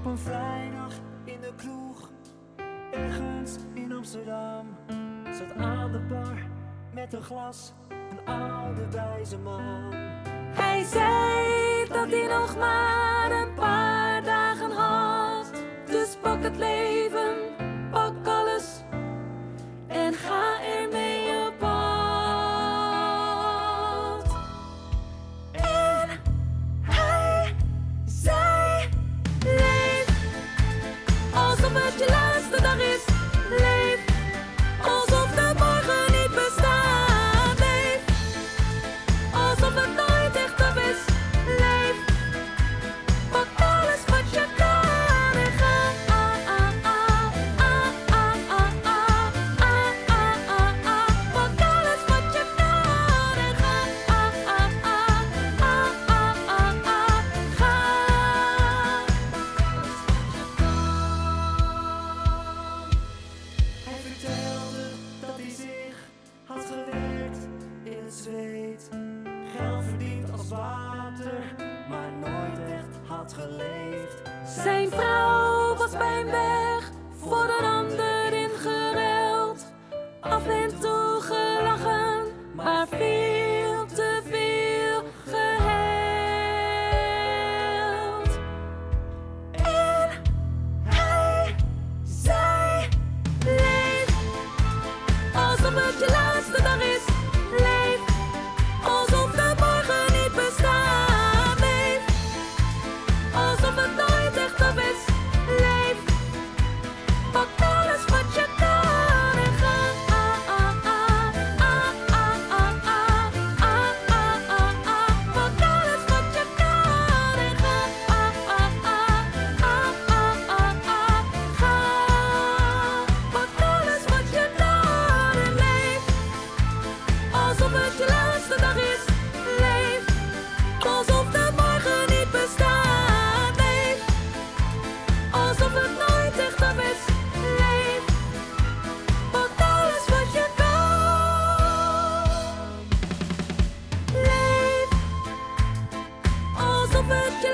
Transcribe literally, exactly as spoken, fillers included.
Op een vrijdag in de kroeg, ergens in Amsterdam, zat aan de bar met een glas een oude wijze man. Hij zei dat hij nog maar een paar dagen had. Dus pak het leven, pak alles en ga ermee op pad. En hij zei: leef alsof het je laatste dag is. Leef alsof de morgen niet bestaat. Leef alsof het nooit echt af is. Leef, pak alles wat je kan en ga. Pak alles wat je kan en ga. Ga. Hij vertelde dat hij zich had gewerkt in het zweet, geld verdiend als water, maar nooit echt had geleefd. Zijn vrouw was bij hem weg, voor een ander ingeruild. Af en toe gelachen, maar veel te veel gehuild. En hij zei: leef alsof het je laatste dag is. Leef alsof de morgen niet bestaat. Leef alsof het nooit echt af is. Leef, pak alles wat je kan en ga. Pak alles wat je kan en ga. Ga. Pak alles wat je kan en leef alsof het je laatste dag is. Leef alsof de morgen niet bestaat. Leef alsof het nooit echt af is. Leef, pak alles wat je kan. Leef alsof het je